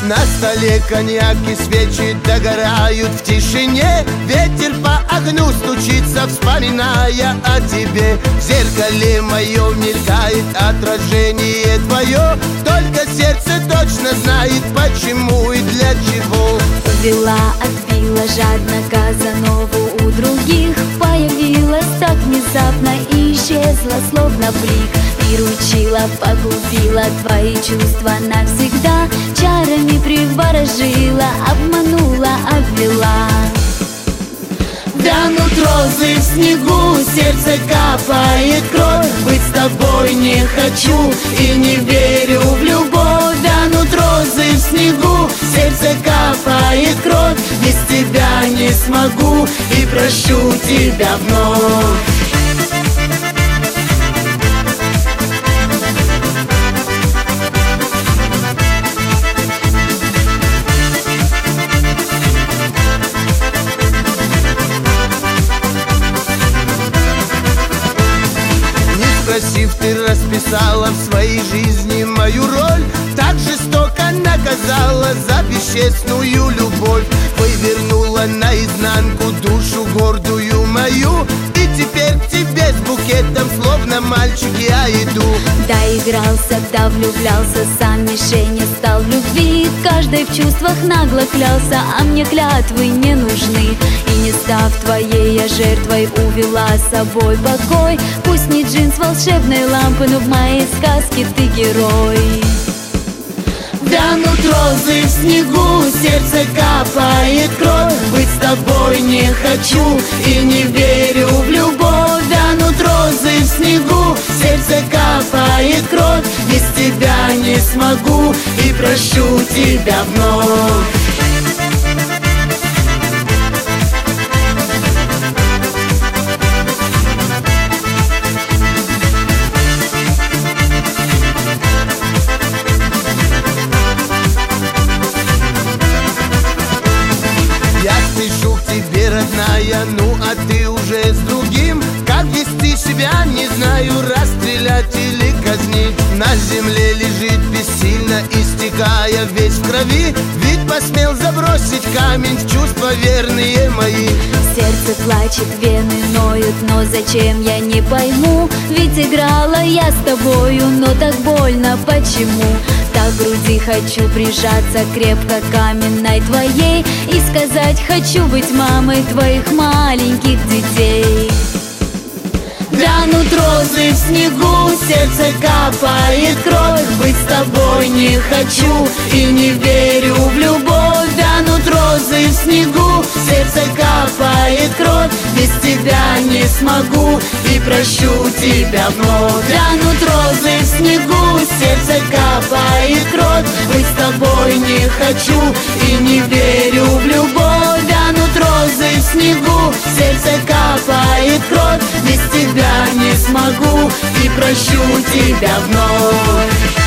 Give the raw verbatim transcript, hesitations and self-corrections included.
На столе коньяк и свечи догорают в тишине. Ветер по огню стучится, вспоминая о тебе. В зеркале моем мелькает отражение твое. Только сердце точно знает, почему и для чего. Увела, отбила жадно Казанову у других. Появилась так внезапно и исчезла, словно блик. Приручила, погубила твои чувства навсегда. Чарами приворожила, обманула, обвела. Вянут розы в снегу, сердце капает кровь. Быть с тобой не хочу и не верю в любовь. Вянут розы в снегу, сердце капает кровь. Без тебя не смогу и прощу тебя вновь. Спросив, ты расписала в своей жизни мою роль. Так жестоко наказала за бесчестную любовь. Вывернула наизнанку душу гордую мою. И теперь к тебе с букетом, словно мальчик, я иду. Доигрался, да влюблялся, сам мишенью стал в любви. Каждый в чувствах нагло клялся, а мне клятвы не нужны. И не став твоей, я жертвой увела с собой покой. Пусть не джинс волшебной лампы, но в моей сказке ты герой. Вянут розы в снегу, сердце капает кровь. Быть с тобой не хочу и не верю в любовь. Вянут розы в снегу, сердце капает кровь. Без тебя не смогу и прощу тебя вновь. Спешу к тебе, родная, ну а ты уже с другим. Как вести себя, не знаю, расстрелять или казнить. На земле лежит бессильно, истекая весь в крови. Ведь посмел забросить камень в чувства верные мои. Сердце плачет, вены ноют, но зачем, я не пойму. Ведь играла я с тобою, но так больно, почему? Так к груди хочу прижаться крепко каменной твоей и сказать, хочу быть мамой твоих маленьких детей. Вянут розы в снегу, сердце капает кровь. Быть с тобой не хочу и не верю в любовь. Вянут розы в снегу, сердце капает кровь. Без тебя не смогу и прощу тебя вновь. Вянут розы в снегу, сердце капает кровь. Быть с тобой не хочу и не верю в любовь. Вянут розы в снегу, сердце капает кровь. Без тебя не смогу и прощу тебя вновь.